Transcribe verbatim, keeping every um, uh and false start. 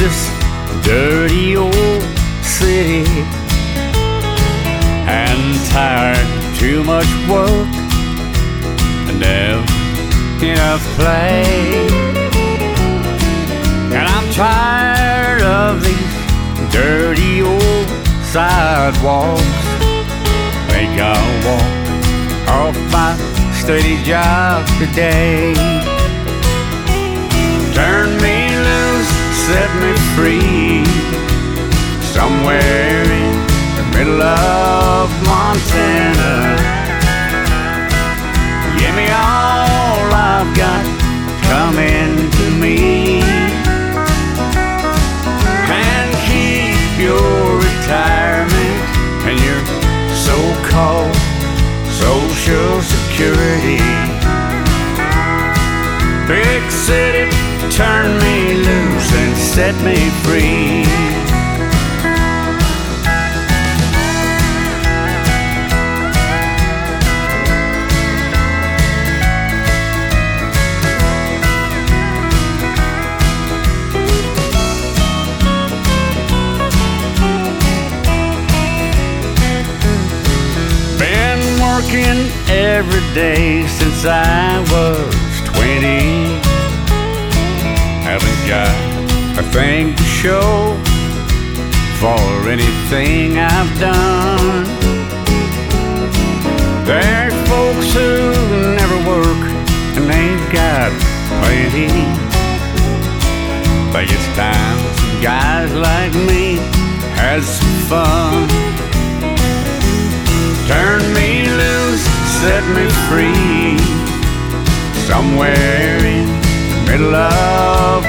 this dirty old city, and tired, too much work, and never enough play. And I'm tired of these dirty old sidewalks. Think I'll walk off my steady job today. Turn me loose, set me free, somewhere in the middle of Montana. Give me all I've got coming to me, and keep your retirement and your so-called Social Security. Big city, turn me loose and set me free. Been working every day since I was twenty. Haven't got a thing to show for anything I've done. There's folks who never work and they've got plenty. Think it's time some guys like me had some fun. Turn me loose, set me free, somewhere in the middle of